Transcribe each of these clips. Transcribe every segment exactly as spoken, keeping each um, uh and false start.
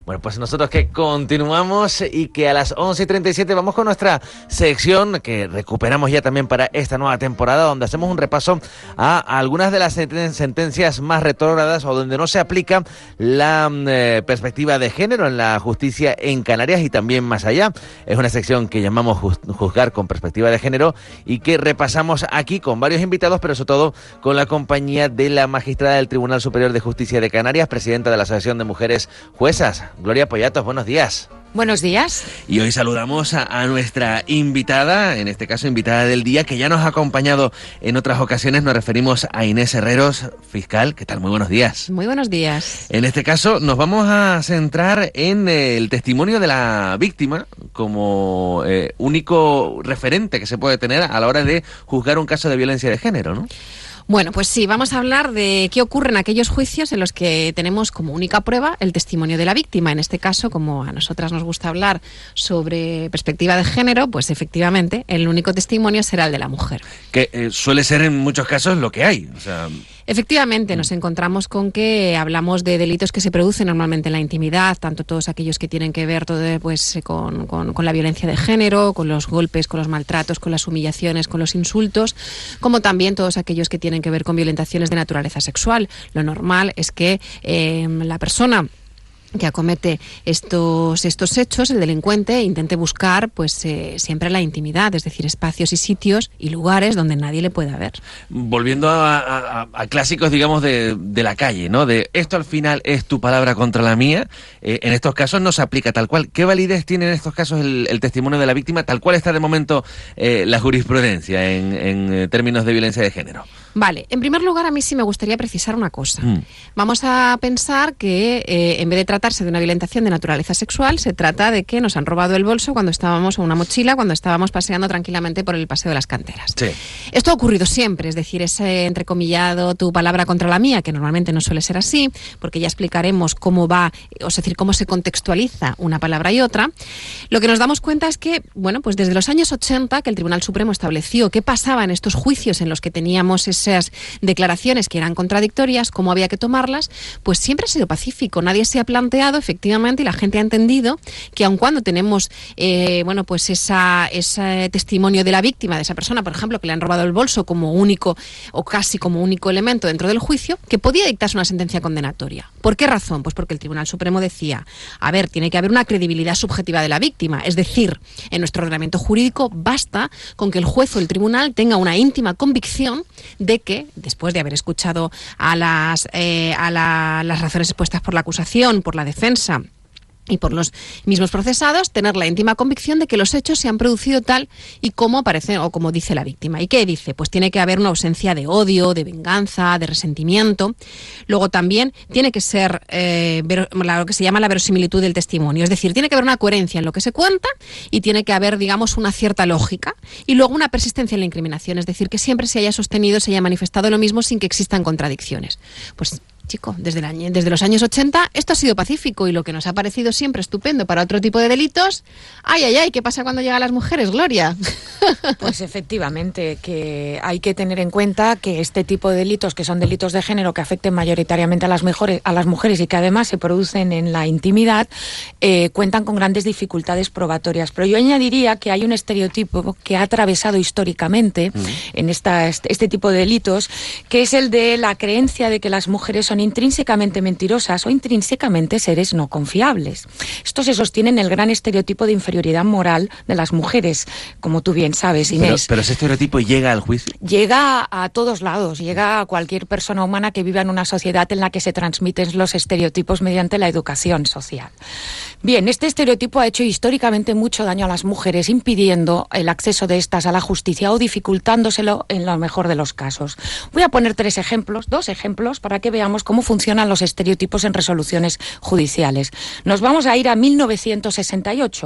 Bueno, pues nosotros que continuamos y que a las once y treinta y siete vamos con nuestra sección que recuperamos ya también para esta nueva temporada, donde hacemos un repaso a algunas de las sentencias más retrógradas o donde no se aplica la eh, perspectiva de género en la justicia en Canarias y también más allá. Es una sección que llamamos Juzgar con Perspectiva de Género y que repasamos aquí con varios invitados, pero sobre todo con la compañía de la magistrada del Tribunal Superior de Justicia de Canarias, presidenta de la Asociación de Mujeres Juezas, Gloria Pollatos. Buenos días. Buenos días. Y hoy saludamos a, a nuestra invitada, en este caso invitada del día, que ya nos ha acompañado en otras ocasiones. Nos referimos a Inés Herreros, fiscal. ¿Qué tal? Muy buenos días. Muy buenos días. En este caso nos vamos a centrar en eh, el testimonio de la víctima como eh, único referente que se puede tener a la hora de juzgar un caso de violencia de género, ¿no? Bueno, pues sí, vamos a hablar de qué ocurre en aquellos juicios en los que tenemos como única prueba el testimonio de la víctima. En este caso, como a nosotras nos gusta hablar sobre perspectiva de género, pues efectivamente el único testimonio será el de la mujer. Que eh, suele ser en muchos casos lo que hay, o sea... Efectivamente, nos encontramos con que hablamos de delitos que se producen normalmente en la intimidad, tanto todos aquellos que tienen que ver todo, pues, con, con, con la violencia de género, con los golpes, con los maltratos, con las humillaciones, con los insultos, como también todos aquellos que tienen que ver con violentaciones de naturaleza sexual. Lo normal es que eh, la persona que acomete estos estos hechos, el delincuente, intente buscar pues eh, siempre la intimidad, es decir, espacios y sitios y lugares donde nadie le pueda ver. Volviendo a, a, a clásicos, digamos, de, de la calle, ¿no? De esto al final es tu palabra contra la mía, eh, en estos casos no se aplica tal cual. ¿Qué validez tiene en estos casos el, el testimonio de la víctima, tal cual está de momento eh, la jurisprudencia en, en términos de violencia de género? Vale, en primer lugar a mí sí me gustaría precisar una cosa. Mm. Vamos a pensar que eh, en vez de tratarse de una violentación de naturaleza sexual, se trata de que nos han robado el bolso cuando estábamos, o una mochila, cuando estábamos paseando tranquilamente por el Paseo de las Canteras. Sí. Esto ha ocurrido siempre, es decir, ese entrecomillado tu palabra contra la mía, que normalmente no suele ser así, porque ya explicaremos cómo va, o es decir, cómo se contextualiza una palabra y otra. Lo que nos damos cuenta es que, bueno, pues desde los años ochenta, que el Tribunal Supremo estableció qué pasaba en estos juicios en los que teníamos ese esas declaraciones que eran contradictorias, cómo había que tomarlas, pues siempre ha sido pacífico. Nadie se ha planteado, efectivamente, y la gente ha entendido que aun cuando tenemos eh, bueno, pues esa, ese testimonio de la víctima, de esa persona, por ejemplo, que le han robado el bolso como único o casi como único elemento dentro del juicio, que podía dictarse una sentencia condenatoria. ¿Por qué razón? Pues porque el Tribunal Supremo decía, a ver, tiene que haber una credibilidad subjetiva de la víctima, es decir, en nuestro ordenamiento jurídico basta con que el juez o el tribunal tenga una íntima convicción de de que, después de haber escuchado a las, eh, a la, las razones expuestas por la acusación, por la defensa y por los mismos procesados, tener la íntima convicción de que los hechos se han producido tal y como aparece o como dice la víctima. ¿Y qué dice? Pues tiene que haber una ausencia de odio, de venganza, de resentimiento. Luego también tiene que ser eh, ver, lo que se llama la verosimilitud del testimonio, es decir, tiene que haber una coherencia en lo que se cuenta y tiene que haber, digamos, una cierta lógica. Y luego una persistencia en la incriminación, es decir, que siempre se haya sostenido, se haya manifestado lo mismo sin que existan contradicciones. Pues chico, desde, el año, desde los años ochenta esto ha sido pacífico y lo que nos ha parecido siempre estupendo para otro tipo de delitos, ay, ay, ay, ¿qué pasa cuando llegan las mujeres, Gloria? Pues efectivamente, que hay que tener en cuenta que este tipo de delitos, que son delitos de género que afecten mayoritariamente a las, mejores, a las mujeres y que además se producen en la intimidad, eh, cuentan con grandes dificultades probatorias. Pero yo añadiría que hay un estereotipo que ha atravesado históricamente mm. en esta, este, este tipo de delitos, que es el de la creencia de que las mujeres son intrínsecamente mentirosas o intrínsecamente seres no confiables. Esto se sostiene en el gran estereotipo de inferioridad moral de las mujeres, como tú bien sabes, Inés. Pero, pero ese estereotipo llega al juicio. Llega a todos lados, llega a cualquier persona humana que viva en una sociedad en la que se transmiten los estereotipos mediante la educación social. Bien, este estereotipo ha hecho históricamente mucho daño a las mujeres, impidiendo el acceso de estas a la justicia o dificultándoselo en lo mejor de los casos. Voy a poner tres ejemplos, dos ejemplos, para que veamos cómo funcionan los estereotipos en resoluciones judiciales. Nos vamos a ir a mil novecientos sesenta y ocho, hace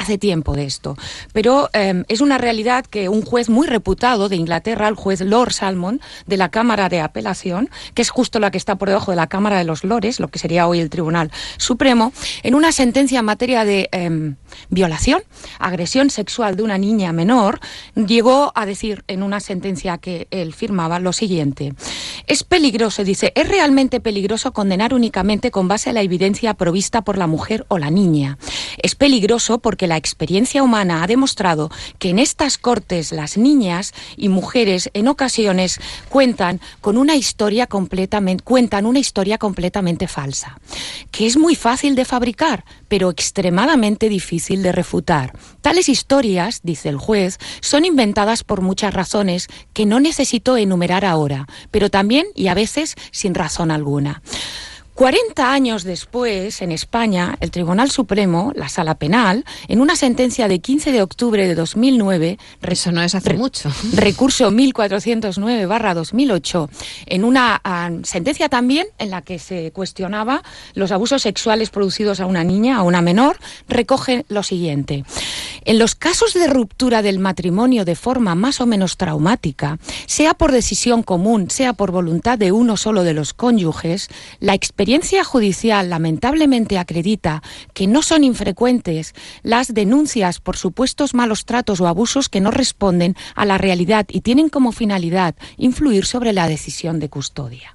hace tiempo de esto. Pero eh, es una realidad que un juez muy reputado de Inglaterra, el juez Lord Salmon, de la Cámara de Apelación, que es justo la que está por debajo de la Cámara de los Lores, lo que sería hoy el Tribunal Supremo, en una sentencia en materia de eh, violación, agresión sexual de una niña menor, llegó a decir en una sentencia que él firmaba lo siguiente: es peligroso, dice, es realmente peligroso condenar únicamente con base a la evidencia provista por la mujer o la niña. Es peligroso porque la experiencia humana ha demostrado que en estas cortes las niñas y mujeres en ocasiones cuentan con una historia completamente, cuentan una historia completamente falsa, que es muy fácil de fabricar, pero extremadamente difícil de refutar. Tales historias, dice el juez, son inventadas por muchas razones que no necesito enumerar ahora, pero también y a veces sin razón alguna. cuarenta años después, en España, el Tribunal Supremo, la Sala Penal, en una sentencia de quince de octubre de dos mil nueve... Eso no es hace re, mucho. Recurso mil cuatrocientos nueve barra dos mil ocho, en una uh, sentencia también en la que se cuestionaba los abusos sexuales producidos a una niña, a una menor, recoge lo siguiente: en los casos de ruptura del matrimonio de forma más o menos traumática, sea por decisión común, sea por voluntad de uno solo de los cónyuges, la experiencia La experiencia judicial lamentablemente acredita que no son infrecuentes las denuncias por supuestos malos tratos o abusos que no responden a la realidad y tienen como finalidad influir sobre la decisión de custodia.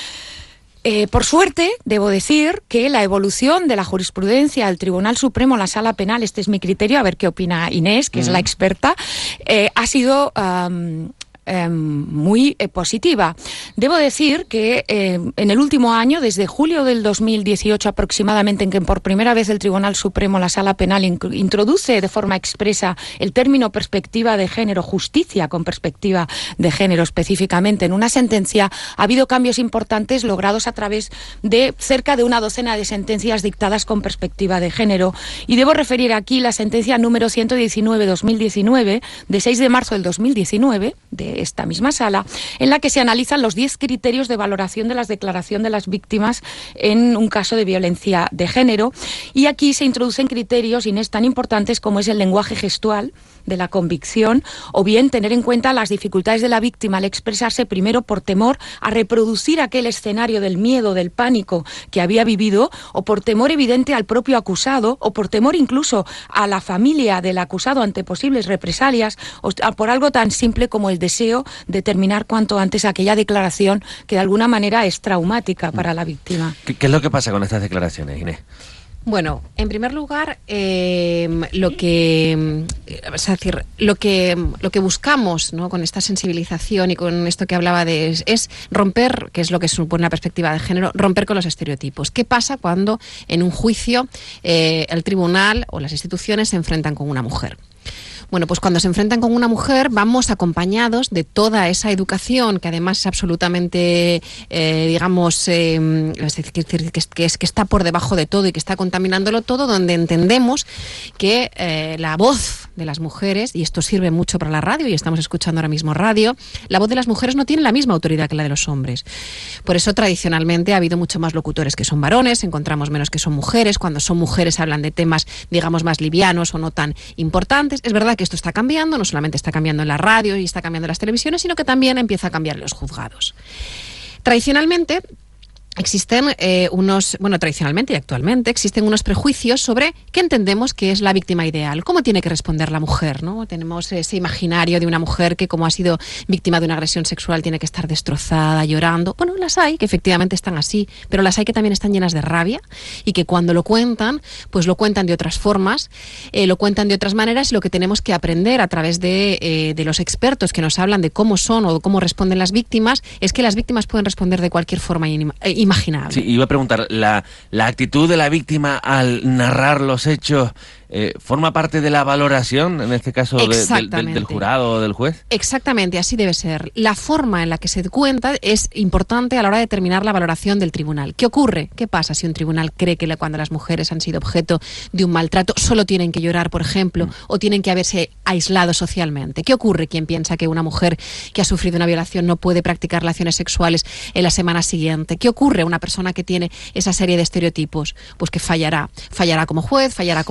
Eh, por suerte, debo decir que la evolución de la jurisprudencia del Tribunal Supremo, la Sala Penal, este es mi criterio, a ver qué opina Inés, que mm. es la experta, eh, ha sido... Um, Eh, muy eh, positiva. Debo decir que eh, en el último año, desde julio del dos mil dieciocho aproximadamente, en que por primera vez el Tribunal Supremo, la Sala Penal, inc- introduce de forma expresa el término perspectiva de género, justicia con perspectiva de género específicamente, en una sentencia, ha habido cambios importantes logrados a través de cerca de una docena de sentencias dictadas con perspectiva de género. Y debo referir aquí la sentencia número ciento diecinueve barra dos mil diecinueve, de seis de marzo del dos mil diecinueve, de esta misma sala, en la que se analizan los diez criterios de valoración de la declaración de las víctimas en un caso de violencia de género. Y aquí se introducen criterios, Inés, tan importantes como es el lenguaje gestual de la convicción, o bien tener en cuenta las dificultades de la víctima al expresarse, primero por temor a reproducir aquel escenario del miedo, del pánico que había vivido, o por temor evidente al propio acusado, o por temor incluso a la familia del acusado ante posibles represalias, o por algo tan simple como el deseo de terminar cuanto antes aquella declaración que de alguna manera es traumática para la víctima. ¿Qué, qué es lo que pasa con estas declaraciones, Inés? Bueno, en primer lugar, eh, lo que es decir, lo que lo que buscamos, ¿no?, con esta sensibilización y con esto que hablaba de es, es romper, que es lo que supone la perspectiva de género, romper con los estereotipos. ¿Qué pasa cuando en un juicio eh, el tribunal o las instituciones se enfrentan con una mujer? Bueno, pues cuando se enfrentan con una mujer vamos acompañados de toda esa educación que además es absolutamente, eh, digamos, eh, es decir, que, que, es, que está por debajo de todo y que está contaminándolo todo, donde entendemos que eh, la voz de las mujeres, y esto sirve mucho para la radio, y estamos escuchando ahora mismo radio, la voz de las mujeres no tiene la misma autoridad que la de los hombres. Por eso tradicionalmente ha habido mucho más locutores que son varones, encontramos menos que son mujeres. Cuando son mujeres hablan de temas, digamos, más livianos o no tan importantes. Es verdad que esto está cambiando, no solamente está cambiando en la radio y está cambiando en las televisiones, sino que también empieza a cambiar en los juzgados. Tradicionalmente existen eh, unos, bueno, tradicionalmente y actualmente existen unos prejuicios sobre qué entendemos que es la víctima ideal, cómo tiene que responder la mujer, ¿no? Tenemos ese imaginario de una mujer que, como ha sido víctima de una agresión sexual, tiene que estar destrozada, llorando. Bueno, las hay que efectivamente están así, pero las hay que también están llenas de rabia y que cuando lo cuentan, pues lo cuentan de otras formas, eh, lo cuentan de otras maneras, y lo que tenemos que aprender a través de, eh, de los expertos que nos hablan de cómo son o cómo responden las víctimas, es que las víctimas pueden responder de cualquier forma inima, eh, imaginable. Sí, iba a preguntar, ¿la, la actitud de la víctima al narrar los hechos eh, forma parte de la valoración, en este caso, de, del, del, del jurado o del juez? Exactamente, así debe ser. La forma en la que se cuenta es importante a la hora de determinar la valoración del tribunal. ¿Qué ocurre? ¿Qué pasa si un tribunal cree que cuando las mujeres han sido objeto de un maltrato solo tienen que llorar, por ejemplo, mm. o tienen que haberse aislado socialmente? ¿Qué ocurre? ¿Quién piensa que una mujer que ha sufrido una violación no puede practicar relaciones sexuales en la semana siguiente? ¿Qué ocurre? Una persona que tiene esa serie de estereotipos, pues que fallará. Fallará como juez, fallará como tribunal,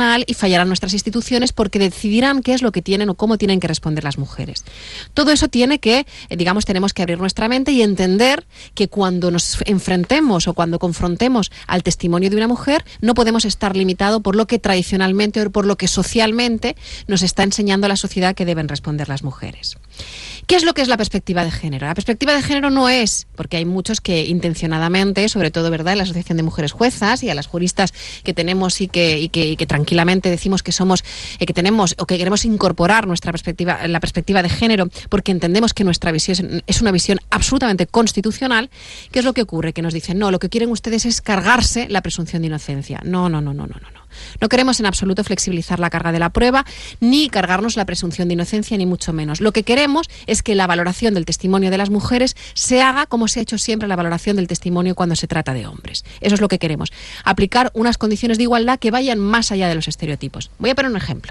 tribunal y fallarán nuestras instituciones porque decidirán qué es lo que tienen o cómo tienen que responder las mujeres. Todo eso tiene que, eh, digamos, tenemos que abrir nuestra mente y entender que cuando nos enfrentemos o cuando confrontemos al testimonio de una mujer, no podemos estar limitados por lo que tradicionalmente o por lo que socialmente nos está enseñando la sociedad que deben responder las mujeres. ¿Qué es lo que es la perspectiva de género? La perspectiva de género no es, porque hay muchos que intencionadamente, sobre todo, ¿verdad?, en la Asociación de Mujeres Juezas y a las juristas que tenemos y que, y que, y que tranquilamente decimos que somos, eh, que tenemos o que queremos incorporar nuestra perspectiva, la perspectiva de género, porque entendemos que nuestra visión es una visión absolutamente constitucional. ¿Qué es lo que ocurre? Que nos dicen, no, lo que quieren ustedes es cargarse la presunción de inocencia. No, no, no, no, no, no. No queremos en absoluto flexibilizar la carga de la prueba, ni cargarnos la presunción de inocencia, ni mucho menos. Lo que queremos es que la valoración del testimonio de las mujeres se haga como se ha hecho siempre la valoración del testimonio cuando se trata de hombres. Eso es lo que queremos. Aplicar unas condiciones de igualdad que vayan más allá de los estereotipos. Voy a poner un ejemplo.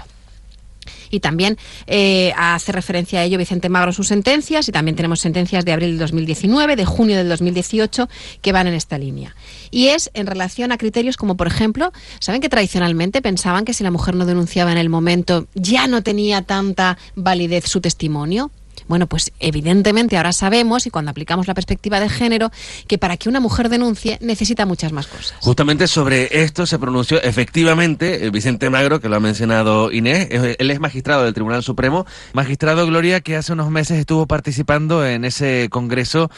Y también eh, hace referencia a ello Vicente Magro en sus sentencias, y también tenemos sentencias de abril del dos mil diecinueve, de junio del dos mil dieciocho, que van en esta línea. Y es en relación a criterios como, por ejemplo, ¿saben que tradicionalmente pensaban que si la mujer no denunciaba en el momento ya no tenía tanta validez su testimonio? Bueno, pues evidentemente ahora sabemos, y cuando aplicamos la perspectiva de género, que para que una mujer denuncie necesita muchas más cosas. Justamente sobre esto se pronunció efectivamente Vicente Magro, que lo ha mencionado Inés. Él es magistrado del Tribunal Supremo. Magistrado, Gloria, que hace unos meses estuvo participando en ese congreso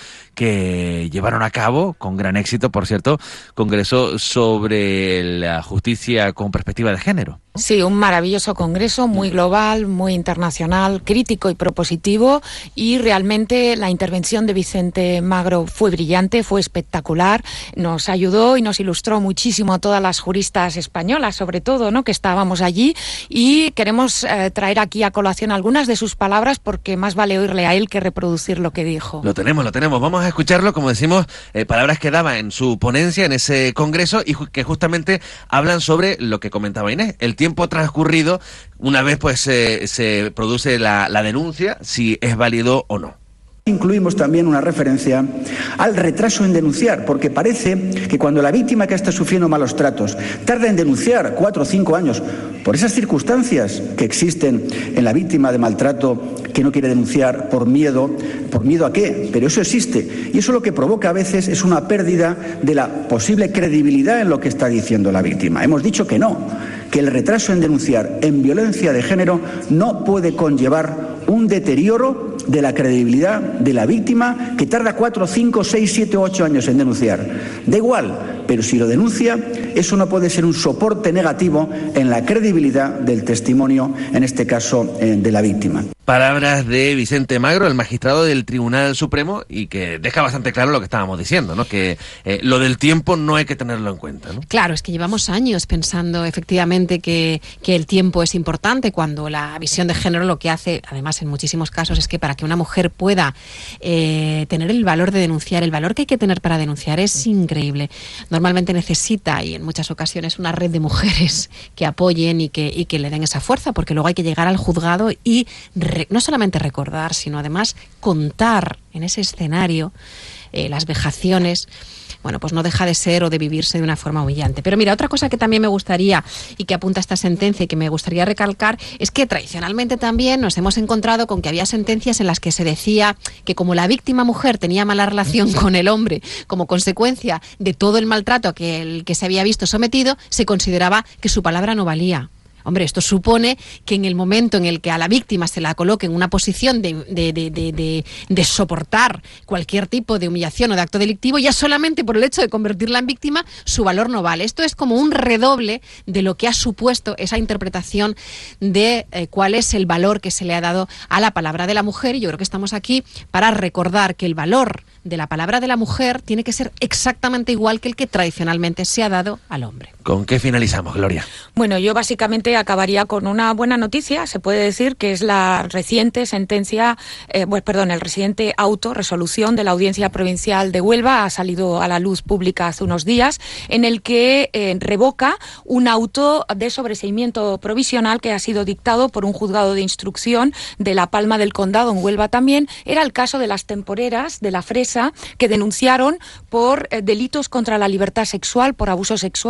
que llevaron a cabo, con gran éxito, por cierto, congreso sobre la justicia con perspectiva de género. Sí, un maravilloso congreso, muy global, muy internacional, crítico y propositivo, y realmente la intervención de Vicente Magro fue brillante, fue espectacular, nos ayudó y nos ilustró muchísimo a todas las juristas españolas, sobre todo, ¿no?, que estábamos allí, y queremos eh, traer aquí a colación algunas de sus palabras porque más vale oírle a él que reproducir lo que dijo. Lo tenemos, lo tenemos. Vamos a escucharlo, como decimos, eh, palabras que daba en su ponencia, en ese congreso, y ju- que justamente hablan sobre lo que comentaba Inés, el tiempo transcurrido una vez pues eh, se produce la, la denuncia, si es válido o no. Incluimos también una referencia al retraso en denunciar, porque parece que cuando la víctima que está sufriendo malos tratos tarda en denunciar cuatro o cinco años por esas circunstancias que existen en la víctima de maltrato que no quiere denunciar por miedo, ¿por miedo a qué? Pero eso existe, y eso lo que provoca a veces es una pérdida de la posible credibilidad en lo que está diciendo la víctima. Hemos dicho que no, que el retraso en denunciar en violencia de género no puede conllevar un deterioro de la credibilidad de la víctima que tarda cuatro, cinco, seis, siete, ocho años en denunciar. Da igual, pero si lo denuncia, eso no puede ser un soporte negativo en la credibilidad del testimonio, en este caso, eh, de la víctima. Palabras de Vicente Magro, el magistrado del Tribunal Supremo, y que deja bastante claro lo que estábamos diciendo, ¿no? Que eh, lo del tiempo no hay que tenerlo en cuenta, ¿no? Claro, es que llevamos años pensando efectivamente que, que el tiempo es importante, cuando la visión de género lo que hace, además en muchísimos casos, es que para que una mujer pueda eh, tener el valor de denunciar, el valor que hay que tener para denunciar es increíble. Normalmente necesita, y en muchas ocasiones, una red de mujeres que apoyen y que, y que le den esa fuerza, porque luego hay que llegar al juzgado y re- no solamente recordar, sino además contar en ese escenario eh, las vejaciones. Bueno, pues no deja de ser o de vivirse de una forma humillante. Pero mira, otra cosa que también me gustaría, y que apunta esta sentencia y que me gustaría recalcar, es que tradicionalmente también nos hemos encontrado con que había sentencias en las que se decía que como la víctima mujer tenía mala relación con el hombre como consecuencia de todo el maltrato a que el que se había visto sometido, se consideraba que su palabra no valía. Hombre, esto supone que en el momento en el que a la víctima se la coloque en una posición de, de, de, de, de, de soportar cualquier tipo de humillación o de acto delictivo, ya solamente por el hecho de convertirla en víctima, su valor no vale. Esto es como un redoble de lo que ha supuesto esa interpretación de eh, cuál es el valor que se le ha dado a la palabra de la mujer. Y yo creo que estamos aquí para recordar que el valor de la palabra de la mujer tiene que ser exactamente igual que el que tradicionalmente se ha dado al hombre. ¿Con qué finalizamos, Gloria? Bueno, yo básicamente acabaría con una buena noticia, se puede decir, que es la reciente sentencia, eh, pues, perdón, el reciente auto, resolución de la Audiencia Provincial de Huelva, ha salido a la luz pública hace unos días, en el que eh, revoca un auto de sobreseimiento provisional que ha sido dictado por un juzgado de instrucción de La Palma del Condado, en Huelva también. Era el caso de las temporeras de La Fresa, que denunciaron por eh, delitos contra la libertad sexual, por abusos sexuales, acoso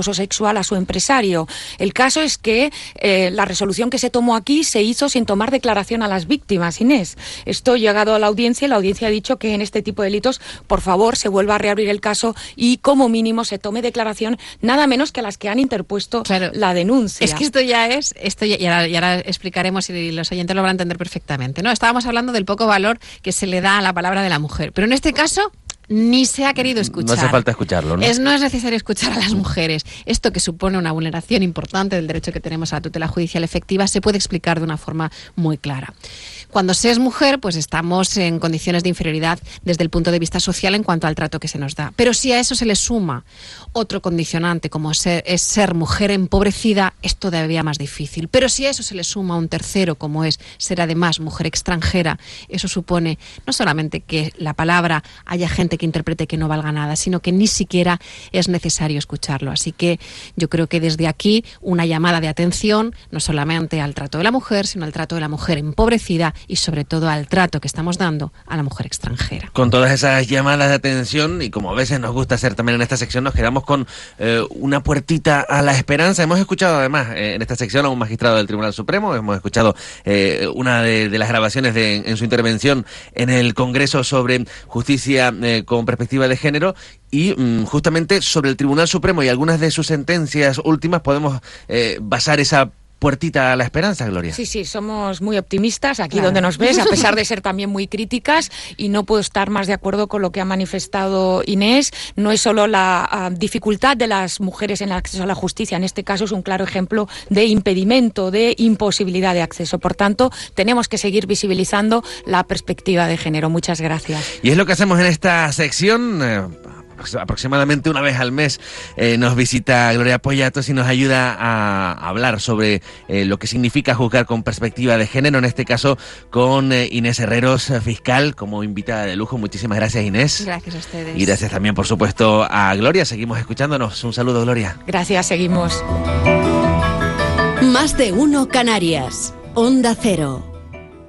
acoso sexual a su empresario. El caso es que eh, la resolución que se tomó aquí se hizo sin tomar declaración a las víctimas, Inés. Esto ha llegado a la audiencia y la audiencia ha dicho que en este tipo de delitos, por favor, se vuelva a reabrir el caso y como mínimo se tome declaración nada menos que a las que han interpuesto claro, la denuncia. Es que esto ya es, esto ya, y, ahora, y ahora explicaremos y los oyentes lo van a entender perfectamente, ¿no? Estábamos hablando del poco valor que se le da a la palabra de la mujer, pero en este caso ni se ha querido escuchar. No hace falta escucharlo, ¿no? Es, no es necesario escuchar a las mujeres. Esto que supone una vulneración importante del derecho que tenemos a la tutela judicial efectiva se puede explicar de una forma muy clara. Cuando se es mujer, pues estamos en condiciones de inferioridad desde el punto de vista social en cuanto al trato que se nos da. Pero si a eso se le suma otro condicionante como ser, es ser mujer empobrecida, es todavía más difícil. Pero si a eso se le suma un tercero como es ser además mujer extranjera, eso supone no solamente que la palabra haya gente que interprete que no valga nada, sino que ni siquiera es necesario escucharlo. Así que yo creo que desde aquí una llamada de atención no solamente al trato de la mujer, sino al trato de la mujer empobrecida y sobre todo al trato que estamos dando a la mujer extranjera. Con todas esas llamadas de atención, y como a veces nos gusta hacer también en esta sección, nos quedamos con eh, una puertita a la esperanza. Hemos escuchado además eh, en esta sección a un magistrado del Tribunal Supremo, hemos escuchado eh, una de, de las grabaciones de, en su intervención en el Congreso sobre justicia eh, con perspectiva de género, y mm, justamente sobre el Tribunal Supremo y algunas de sus sentencias últimas podemos eh, basar esa puertita a la esperanza, Gloria. Sí, sí, somos muy optimistas aquí claro. Donde nos ves, a pesar de ser también muy críticas, y no puedo estar más de acuerdo con lo que ha manifestado Inés. No es solo la uh, dificultad de las mujeres en el acceso a la justicia, en este caso es un claro ejemplo de impedimento, de imposibilidad de acceso. Por tanto, tenemos que seguir visibilizando la perspectiva de género. Muchas gracias. Y es lo que hacemos en esta sección. Eh, aproximadamente una vez al mes eh, nos visita Gloria Pollatos y nos ayuda a hablar sobre eh, lo que significa juzgar con perspectiva de género, en este caso con eh, Inés Herreros, fiscal, como invitada de lujo. Muchísimas gracias, Inés. Gracias a ustedes. Y gracias también, por supuesto, a Gloria. Seguimos escuchándonos. Un saludo, Gloria. Gracias, seguimos. Más de uno Canarias. Onda Cero.